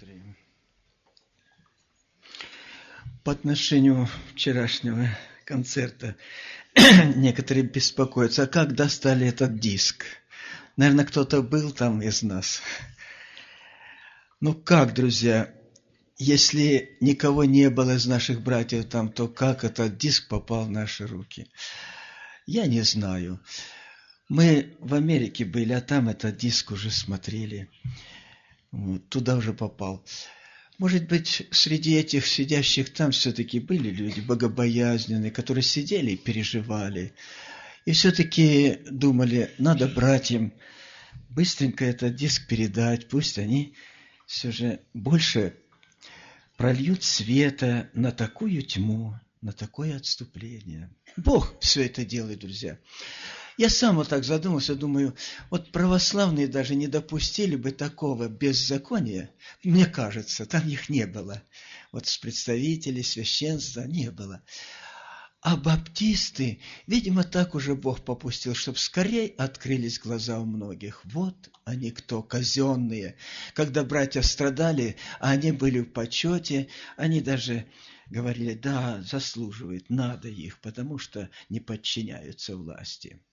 посмотрим. По отношению вчерашнего концерта некоторые беспокоятся, а как достали этот диск? Наверное, кто-то был там из нас. Ну как, друзья, если никого не было из наших братьев там, то как этот диск попал в наши руки? Я не знаю. Мы в Америке были, а там этот диск уже смотрели. Вот, туда уже попал. Может быть, среди этих сидящих там все-таки были люди богобоязненные, которые сидели и переживали. И все-таки думали, надо братьям быстренько этот диск передать, пусть они все же больше прольют света на такую тьму, на такое отступление. Бог все это делает, друзья. Я сам вот так задумался, думаю, вот православные даже не допустили бы такого беззакония. Мне кажется, там их не было. Вот с представителей священства не было. А баптисты, видимо, так уже Бог попустил, чтобы скорее открылись глаза у многих. Вот они кто, казенные. Когда братья страдали, а они были в почете, они даже говорили, да, заслуживают, надо их, потому что не подчиняются власти.